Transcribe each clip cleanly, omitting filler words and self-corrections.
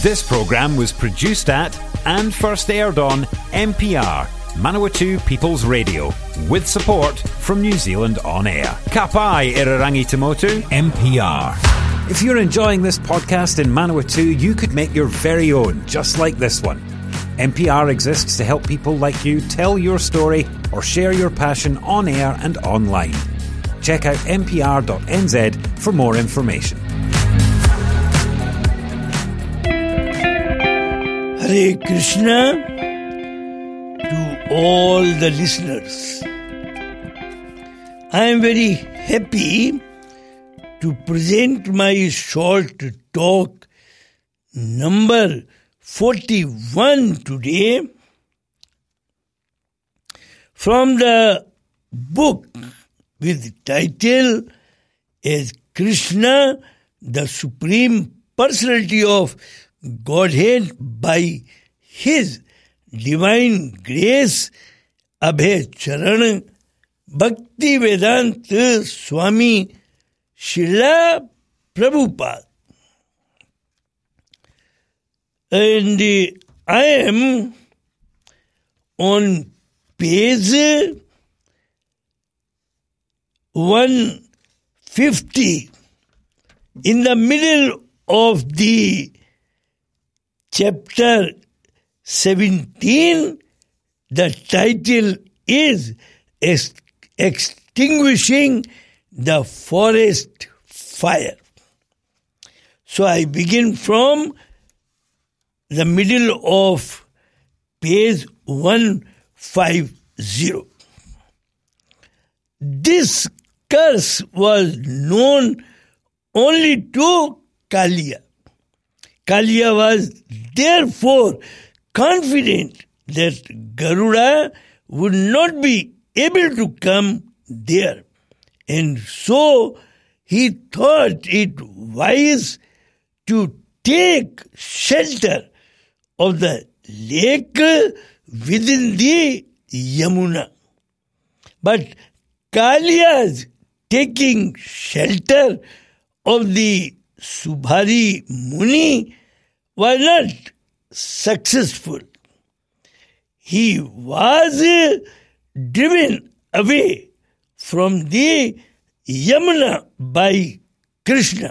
This programme was produced at and first aired on MPR, Manawatu People's Radio, with support from New Zealand On Air. Ka pai Irarangi Tamotu, MPR. If you're enjoying this podcast in Manawatu, you could make your very own, just like this one. MPR exists to help people like you tell your story or share your passion on air and online. Check out mpr.nz for more information. Hare Krishna to all the listeners. I am very happy to present my short talk number 41 today from the book with the title as Krishna, the Supreme Personality of Godhead by His Divine Grace, Abhay Charan, Bhakti Vedanta Swami Srila Prabhupada. And I am on page 150 in the middle of the chapter 17. The title is Extinguishing the Forest Fire. So I begin from the middle of page 150. This curse was known only to Kaliya. Kaliya was therefore confident that Garuda would not be able to come there, and so he thought it wise to take shelter of the lake within the Yamuna. But Kaliya's taking shelter of the Subhari Muni was not successful. He was driven away from the Yamuna by Krishna,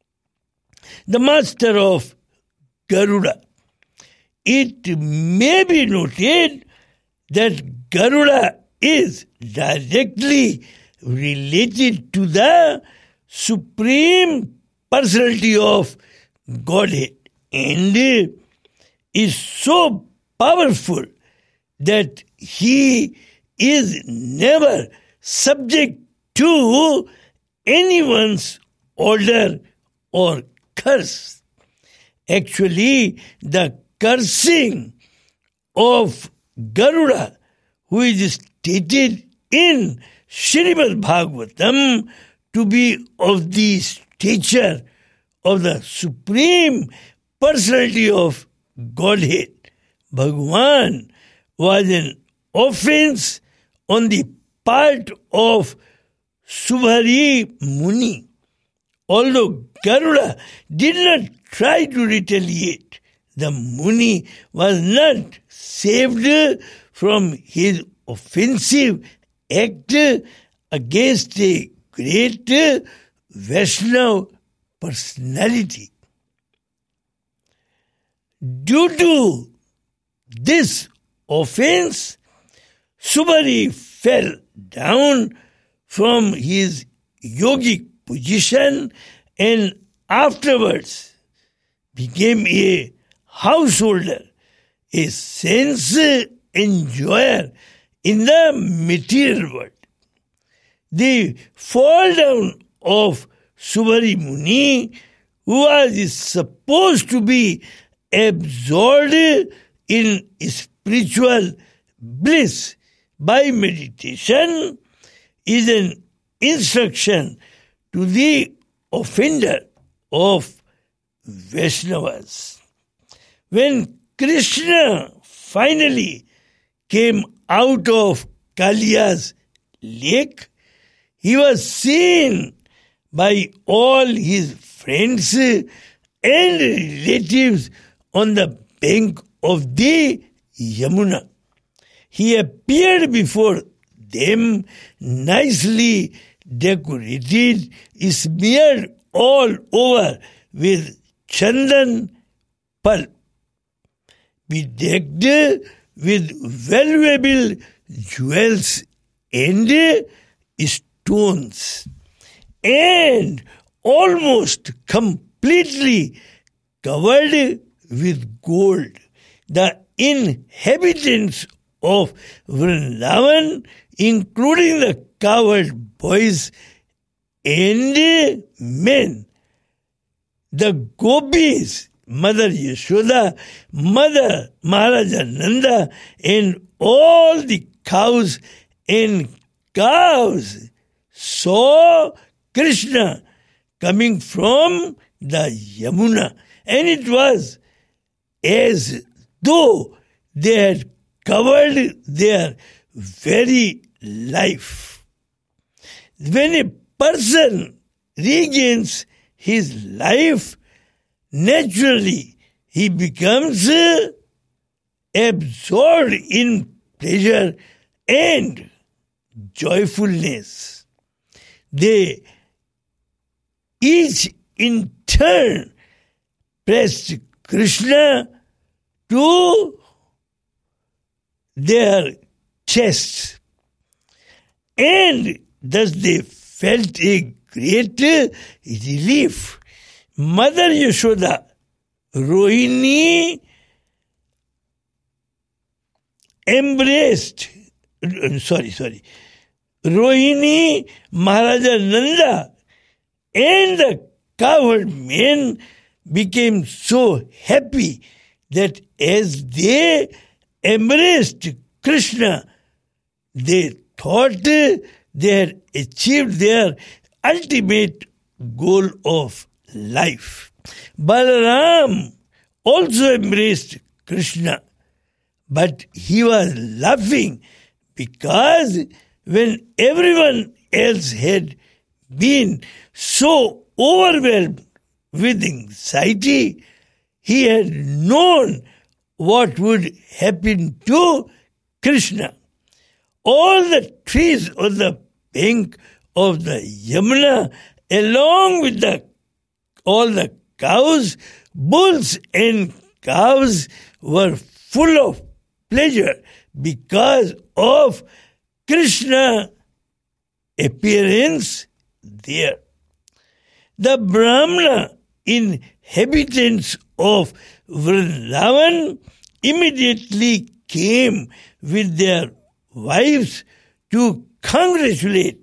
the master of Garuda. It may be noted that Garuda is directly related to the Supreme Personality of Godhead and is so powerful that he is never subject to anyone's order or curse. Actually, the cursing of Garuda, who is stated in Srimad Bhagavatam to be of the stature of the Supreme Personality of Godhead, Bhagavan, was an offense on the part of Subhari Muni. Although Garuda did not try to retaliate, the Muni was not saved from his offensive act against a great Vaishnava personality. Due to this offense, Subhari fell down from his yogic position and afterwards became a householder, a sense enjoyer in the material world. The fall down of Subhari Muni, who was supposed to be absorbed in spiritual bliss by meditation, is an instruction to the offender of Vaishnavas. When Krishna finally came out of Kaliya's lake, he was seen by all his friends and relatives on the bank of the Yamuna. He appeared before them nicely decorated, smeared all over with chandan pulp, bedecked with valuable jewels and stones, and almost completely covered with gold. The inhabitants of Vrindavan, including the cowherd boys and men, the gopis, Mother Yashoda, Mother Maharaja Nanda, and all the cows and calves saw Krishna coming from the Yamuna, and it was as though they had covered their very life. When a person regains his life, naturally he becomes absorbed in pleasure and joyfulness. They each in turn pressed Krishna to their chests, and thus they felt a great relief. Mother Yashoda, Rohini Rohini, Maharaja Nanda, and the cowherd men became so happy that as they embraced Krishna, they thought they had achieved their ultimate goal of life. Balaram also embraced Krishna, but he was laughing because when everyone else had been so overwhelmed with anxiety, he had known what would happen to Krishna. All the trees on the bank of the Yamuna, along with all the cows, bulls and calves, were full of pleasure because of Krishna's appearance there. The Brahmana inhabitants of Vrindavan immediately came with their wives to congratulate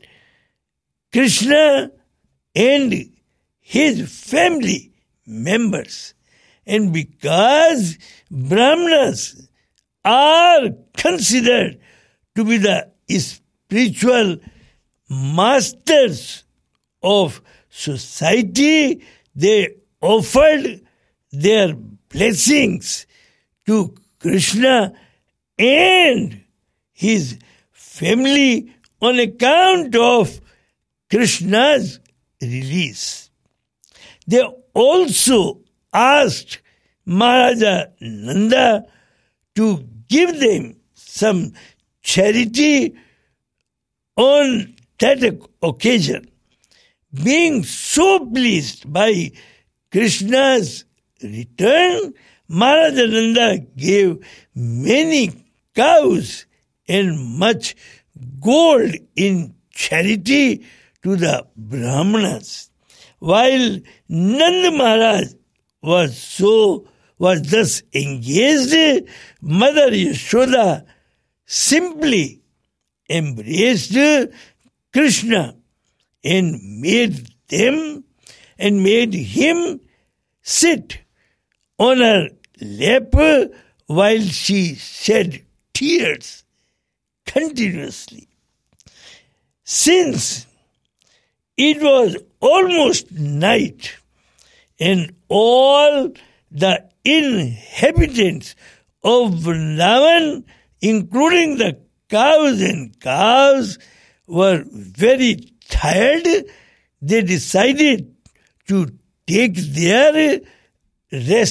Krishna and his family members. And because Brahmanas are considered to be the spiritual masters of society, they offered their blessings to Krishna and his family on account of Krishna's release. They also asked Maharaja Nanda to give them some charity on that occasion. Being so pleased by Krishna's return, Maharaja Nanda gave many cows and much gold in charity to the Brahmanas. While Nanda Maharaj was thus engaged, Mother Yashoda simply embraced Krishna and made him sit on her lap while she shed tears continuously. Since it was almost night and all the inhabitants of Vrindavan, including the cows and calves, were very tired, they decided to take their rest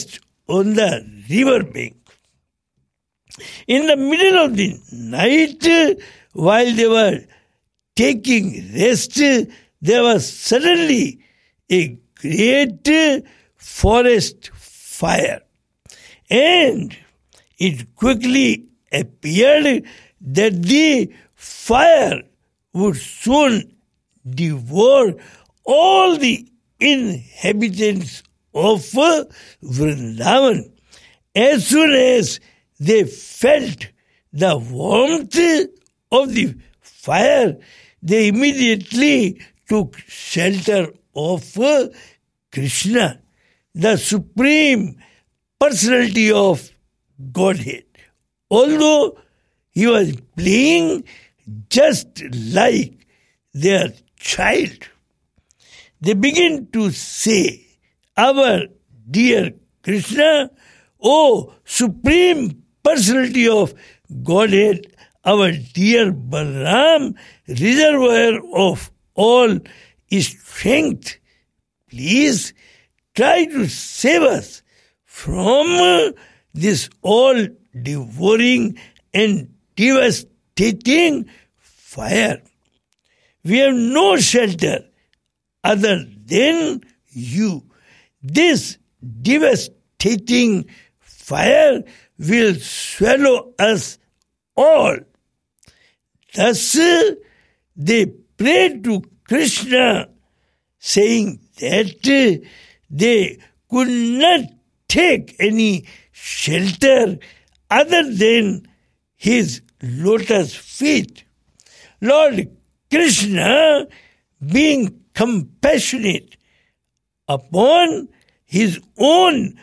on the river bank. In the middle of the night, while they were taking rest, there was suddenly a great forest fire. And it quickly appeared that the fire would soon devour all the inhabitants of Vrindavan. As soon as they felt the warmth of the fire, they immediately took shelter of Krishna, the Supreme Personality of Godhead. Although he was playing just like their child, they began to say, "Our dear Krishna, O Supreme Personality of Godhead, our dear Balaram, reservoir of all strength, please try to save us from this all-devouring and devastating fire. We have no shelter other than you. This devastating fire will swallow us all." Thus, they prayed to Krishna, saying that they could not take any shelter other than his lotus feet. Lord Krishna, being compassionate upon his own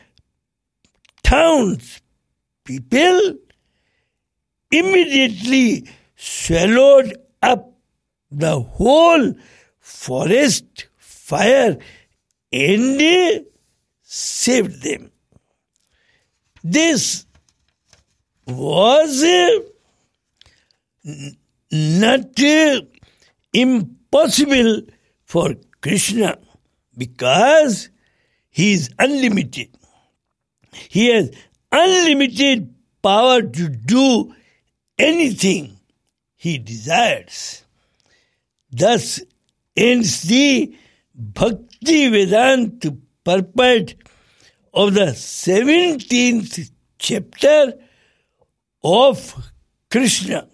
townspeople, immediately swallowed up the whole forest fire and saved them. This was not impossible for Krishna because he is unlimited. He has unlimited power to do anything he desires. Thus ends the Bhakti Vedanta purport of the 17th chapter of Krishna,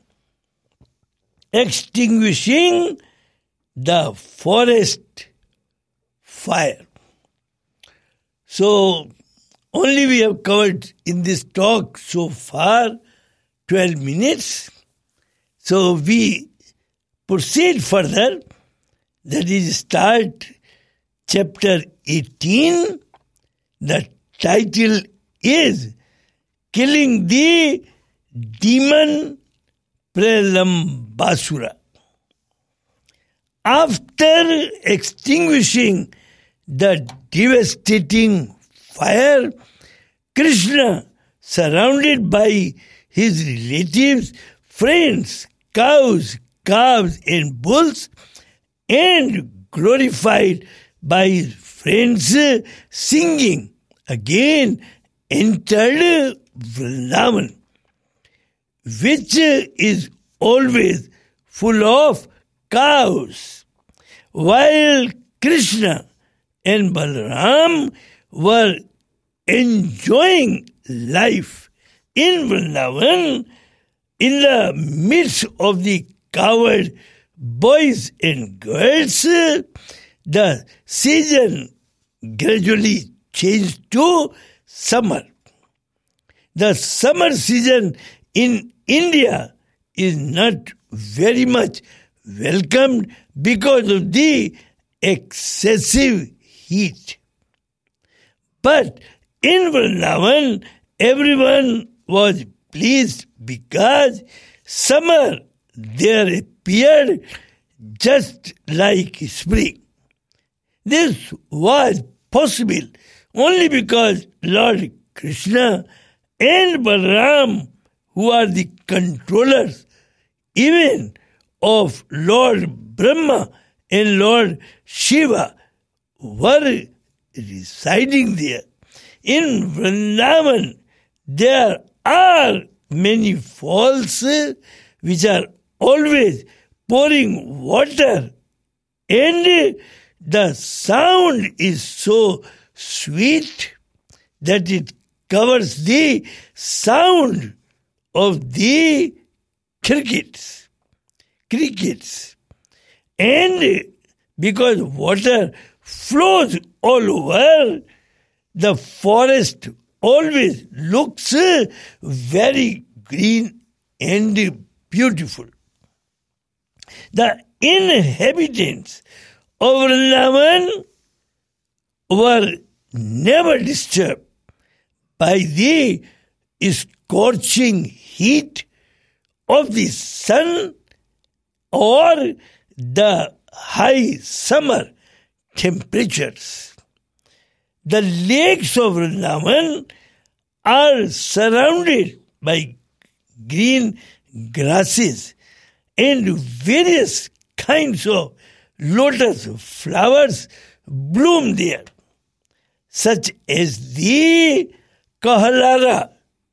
extinguishing the forest fire. So, only we have covered in this talk so far 12 minutes. So, we proceed further, that is, start chapter 18. The title is Killing the Demon Pralambasura. After extinguishing the devastating fire, Krishna, surrounded by his relatives, friends, cows, calves, and bulls, and glorified by his friends singing, again entered Vrindavan, which is always full of cows. While Krishna and Balaram were enjoying life in Vrindavan, in the midst of the cowherd boys and girls, the season gradually changed to summer. The summer season in India is not very much welcomed because of the excessive heat. But in Vrindavan, everyone was pleased because summer there appeared just like spring. This was possible only because Lord Krishna and Balaram, who are the controllers even of Lord Brahma and Lord Shiva, were residing there. in Vrindavan there are many falls which are always pouring water, and the sound is so sweet that it covers the sound of the crickets. And because water flows all over, the forest always looks very green and beautiful. The inhabitants of Vrindavan were never disturbed by the scorching heat of the sun or the high summer temperatures. The lakes of Vrindavan are surrounded by green grasses and various kinds of lotus flowers bloom there, such as the Kahalara,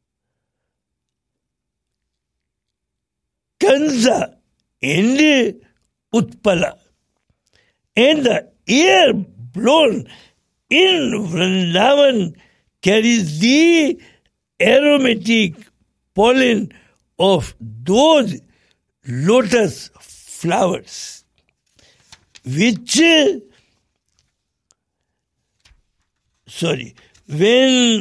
Kanza, and Utpala. And the air blown in Vrindavan carries the aromatic pollen of those lotus flowers, which, when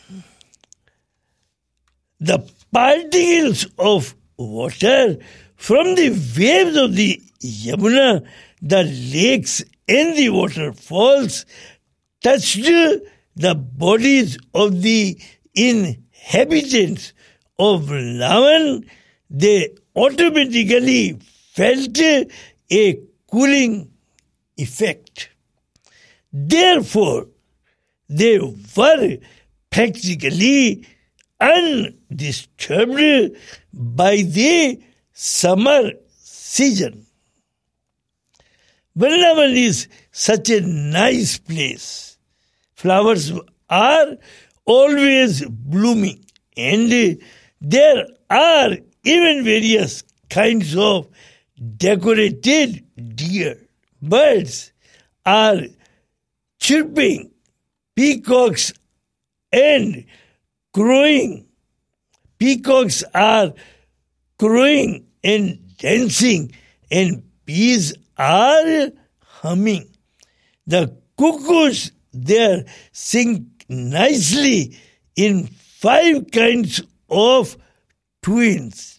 the particles of water from the waves of the Yamuna, the lakes and the waterfalls touched the bodies of the inhabitants of Vrindavan, they automatically felt a cooling effect. Therefore, they were practically undisturbed by the summer season. Vrindavan is such a nice place. Flowers are always blooming, and there are even various kinds of decorated deer. Birds are chirping, peacocks and crowing. Peacocks are crowing and dancing, and bees are humming. The cuckoos there sing nicely in 5 kinds of tunes.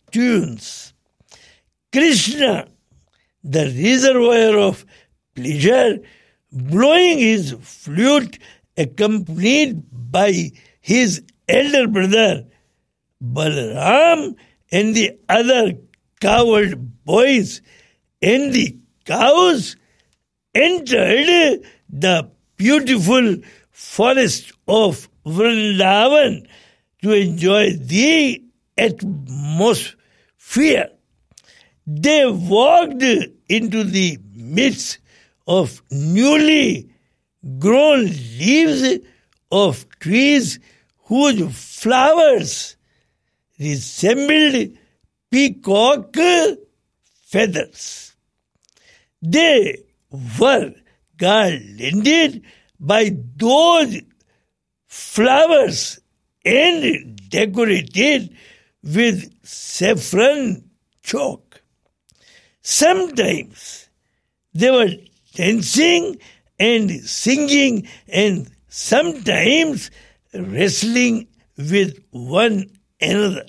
Krishna, the reservoir of pleasure, blowing his flute, accompanied by his elder brother Balaram and the other cowherd boys and the cows, entered the beautiful forest of Vrindavan to enjoy the atmosphere. They walked into the midst of newly grown leaves of trees whose flowers resembled peacock feathers. They were garlanded by those flowers and decorated with saffron chalk. Sometimes they were dancing and singing, and sometimes wrestling with one another.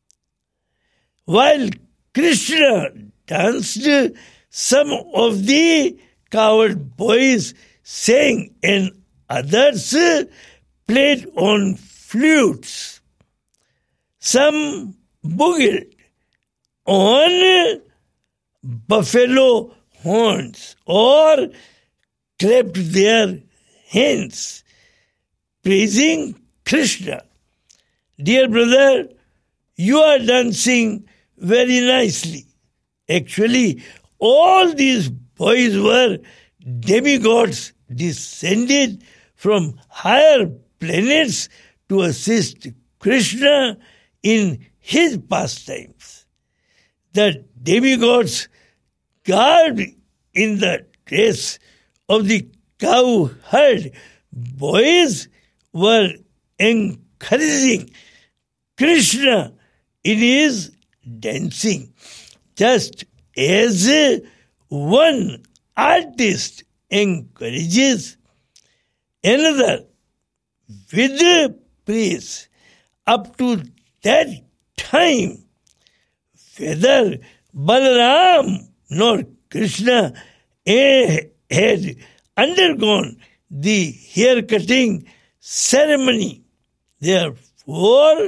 While Krishna danced, some of the cowherd boys sang and others played on flutes. Some boogled on buffalo horns or clapped their hands, praising Krishna. Dear brother, you are dancing very nicely. Actually, all these boys were demigods descended from higher planets to assist Krishna in his pastimes. The demigods garbed in the dress of the cowherd boys were encouraging Krishna in his dancing, just as one artist encourages another with praise. Up to that time, whether Balaram nor Krishna had undergone the hair-cutting ceremony. Therefore,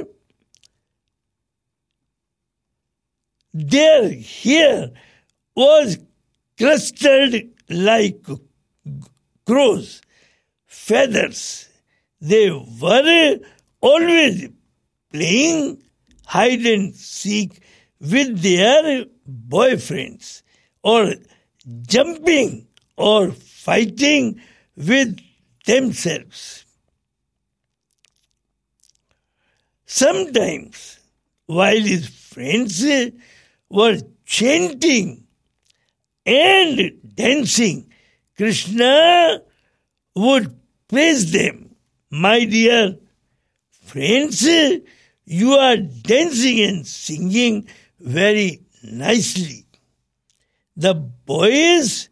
their hair was clustered like crow's feathers. They were always playing hide and seek with their boyfriends, or jumping or fighting with themselves. Sometimes, while his friends were chanting and dancing, Krishna would praise them. My dear friends, you are dancing and singing very nicely. The boys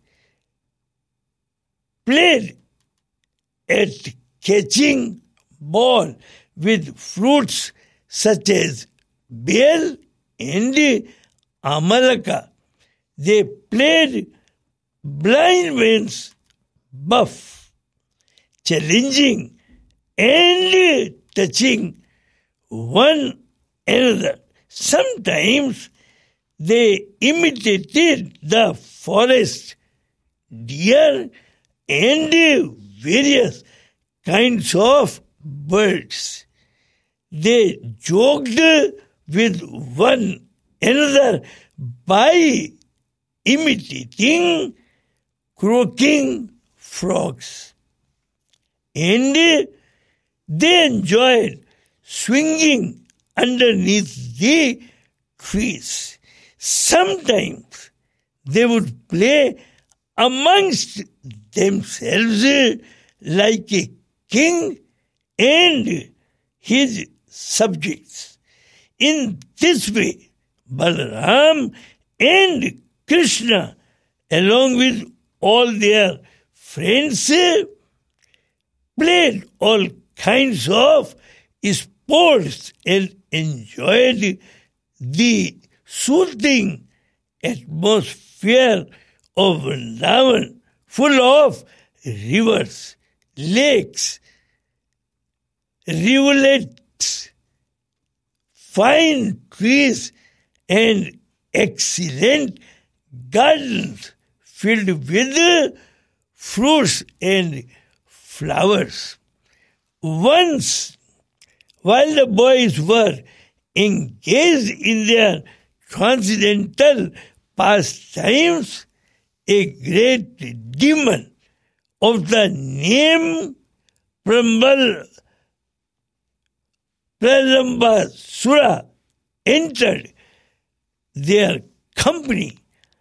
played at catching ball with fruits such as bel and amalaka. They played blind man's buff, challenging and touching one another. Sometimes they imitated the forest deer and various kinds of birds. They joked with one another by imitating croaking frogs. And they enjoyed swinging underneath the trees. Sometimes they would play amongst themselves like a king and his subjects. In this way, Balaram and Krishna, along with all their friends, played all kinds of sports and enjoyed the soothing atmosphere of Vrindavan, full of rivers, lakes, rivulets, fine trees, and excellent gardens filled with fruits and flowers. Once, while the boys were engaged in their transcendental pastimes, a great demon of the name Pralambasura entered their company,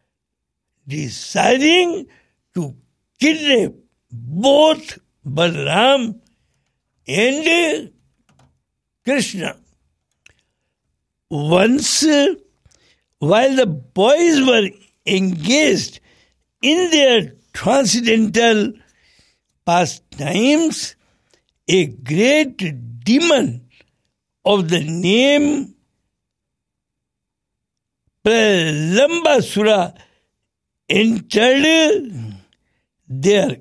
desiring to kidnap both Balaram and Krishna. Once, while the boys were engaged in their transcendental pastimes, a great demon of the name Pralambasura entered their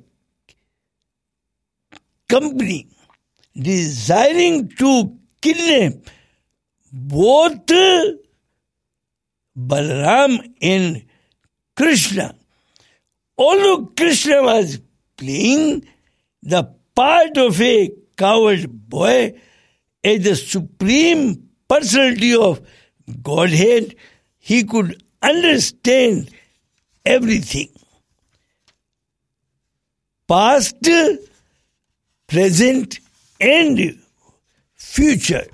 company, desiring to kidnap both Balaram and Krishna. Although Krishna was playing the part of a coward boy as the supreme personality of Godhead, he could understand everything. Past, present, and future.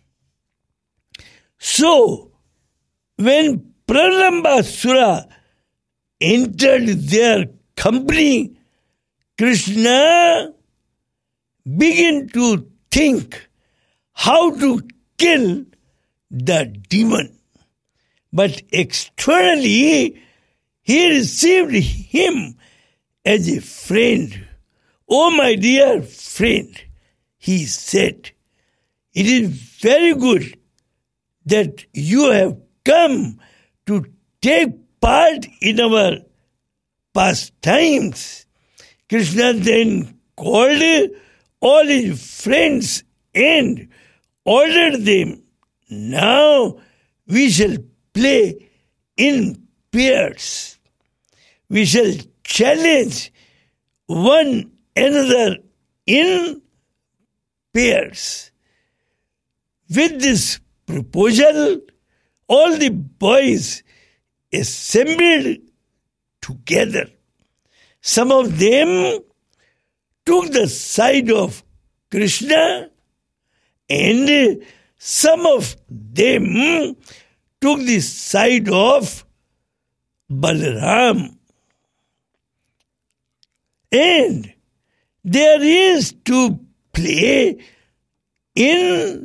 So, when Pralambasura entered their company, Krishna began to think how to kill the demon. But externally, he received him as a friend. "Oh, my dear friend," he said, "it is very good that you have come to take part in our pastimes." Krishna then called all his friends and ordered them, "Now we shall play in pairs. We shall challenge one another in pairs." With this proposal, all the boys assembled together. Some of them took the side of Krishna, and some of them took the side of Balaram. And there is to play in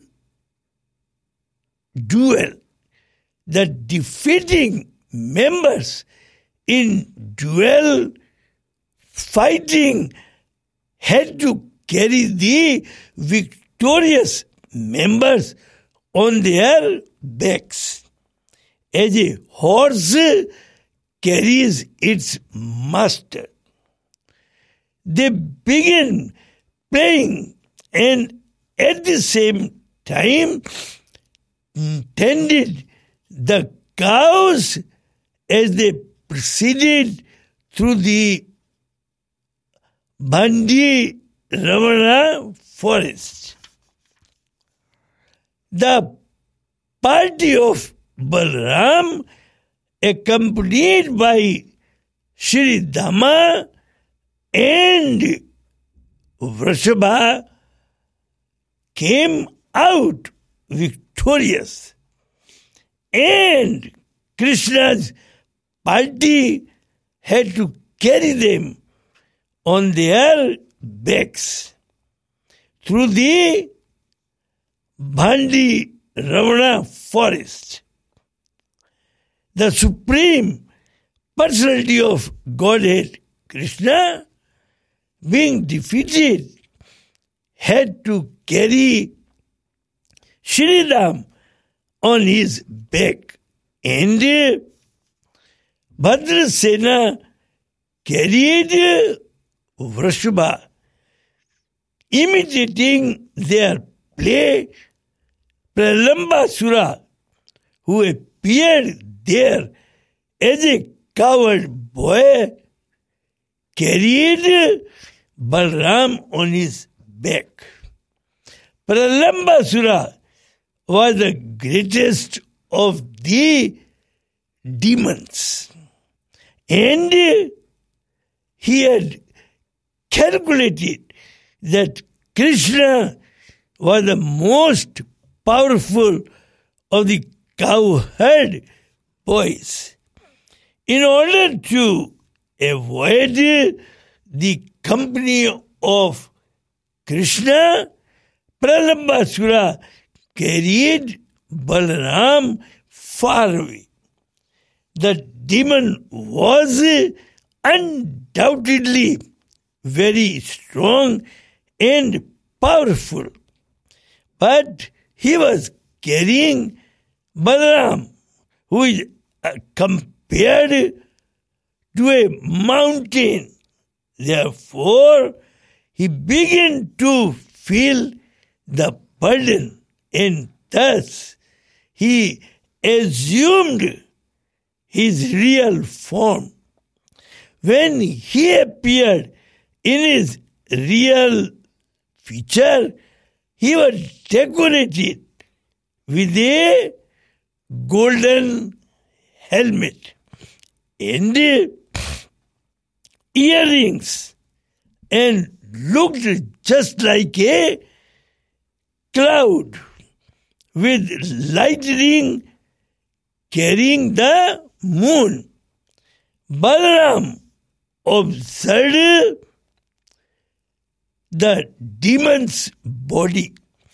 duel. The defeating members in duel fighting had to carry the victorious members on their backs, as a horse carries its master. They began playing and at the same time tended the cows as they proceeded through the Bhandi Ravana forest. The party of Balaram, accompanied by Shri Dama and Vrashabha, came out victorious, and Krishna's party had to carry them on their backs through the Bhandi Ravana forest. The Supreme Personality of Godhead, Krishna, being defeated, had to carry Shridam on his back, and Bhadrasena carried Vrashabha. Imitating their play, Pralambasura, who appeared there as a coward boy, carried Balaram on his back. Pralambasura was the greatest of the demons, and he had calculated that Krishna was the most powerful of the cowherd boys. In order to avoid the company of Krishna, Pralambasura carried Balaram far away. The demon was undoubtedly very strong and powerful, but he was carrying Balaram, who is compared to a mountain. Therefore, he began to feel the burden, and thus he assumed his real form. When he appeared in his real feature, he was decorated with a golden helmet and earrings, and looked just like a cloud with lightning carrying the moon. Balaram observed the demon's body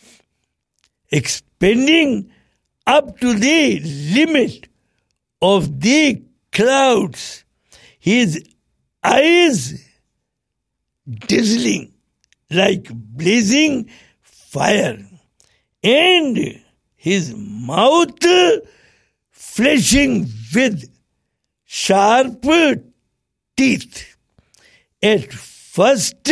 expanding up to the limit of the clouds, his eyes dazzling like blazing fire, and his mouth flashing with sharp teeth. At first,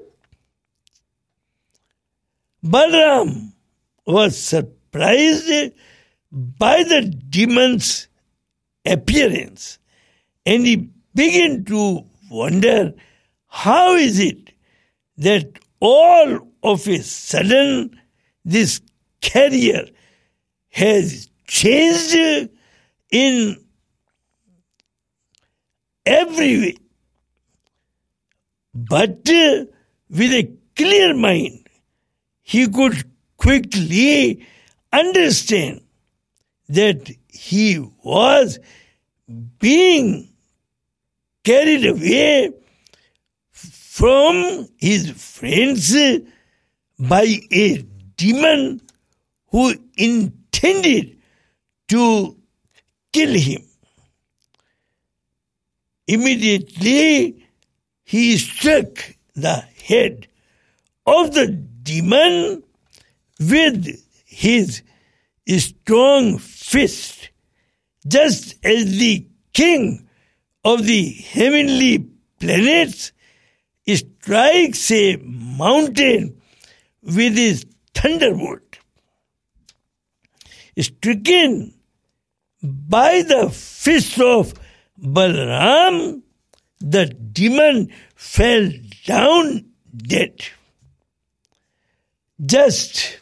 Balaram was surprised by the demon's appearance, and he began to wonder, how is it that all of a sudden this carrier has changed in every way? But with a clear mind, he could quickly understand that he was being carried away from his friends by a demon who intended to kill him. Immediately, he struck the head of the demon with his strong fist, just as the king of the heavenly planets strikes a mountain with his thunderbolt. Stricken by the fist of Balaram, the demon fell down dead. Just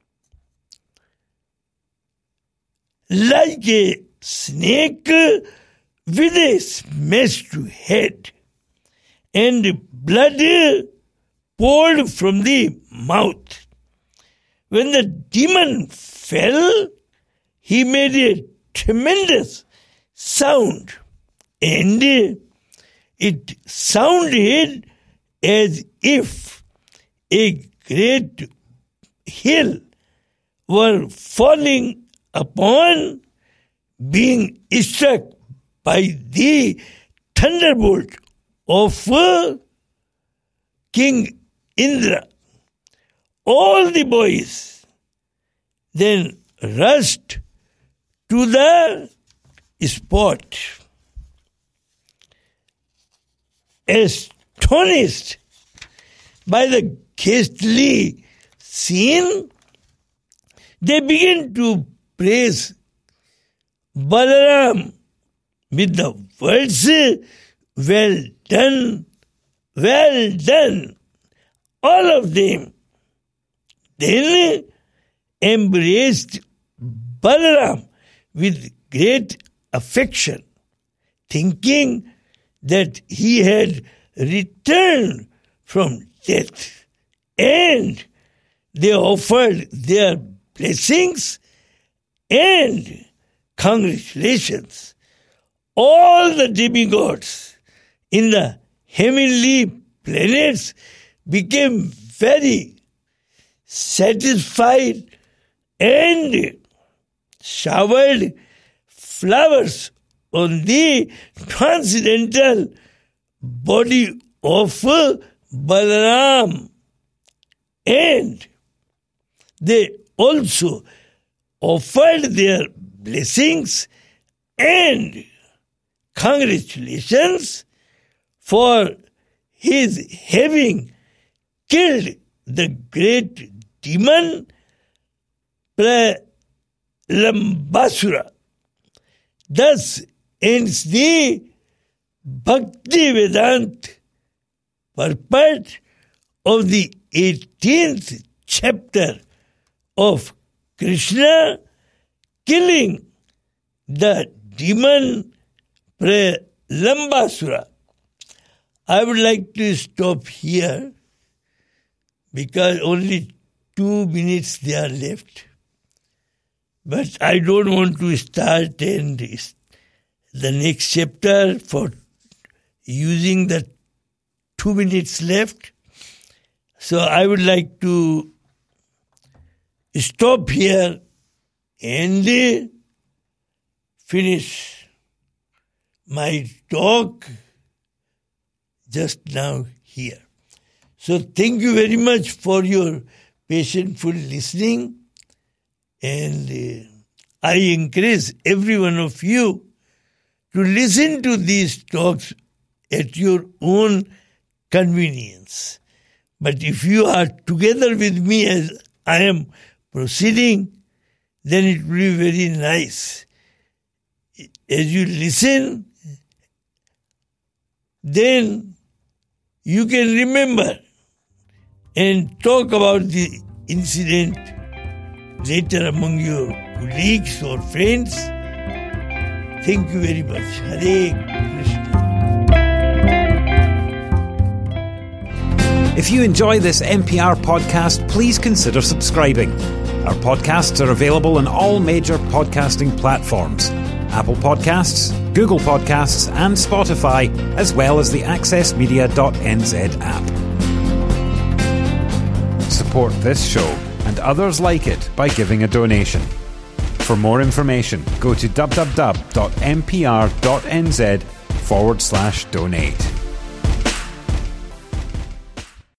like a snake with a smashed head, and blood poured from the mouth. When the demon fell, he made a tremendous sound, and it sounded as if a great hill were falling upon being struck by the thunderbolt of King Indra. All the boys then rushed to the spot. Astonished by the ghastly scene, they began to praise Balaram with the words, "Well done, well done," all of them. Then embraced Balaram with great affection, thinking that he had returned from death, and they offered their blessings and congratulations. All the demigods in the heavenly planets became very satisfied and showered flowers on the transcendental body of Balaram, and they also offered their blessings and congratulations for his having killed the great demon Pralambasura. Thus ends the Bhakti Vedanta purport of the 18th chapter of Krishna killing the demon Pralambasura. I would like to stop here because only 2 minutes there left. But I don't want to start and the next chapter for using the 2 minutes left. So I would like to stop here and finish my talk just now here. So thank you very much for your patientful listening, and I encourage every one of you to listen to these talks at your own convenience. But if you are together with me as I am proceeding, then it will be very nice. As you listen, then you can remember and talk about the incident later among your colleagues or friends. Thank you very much. Hare Krishna. If you enjoy this MPR podcast, please consider subscribing. Our podcasts are available on all major podcasting platforms: Apple Podcasts, Google Podcasts, and Spotify, as well as the accessmedia.nz app. Support this show and others like it by giving a donation. For more information, go to www.mpr.nz/donate.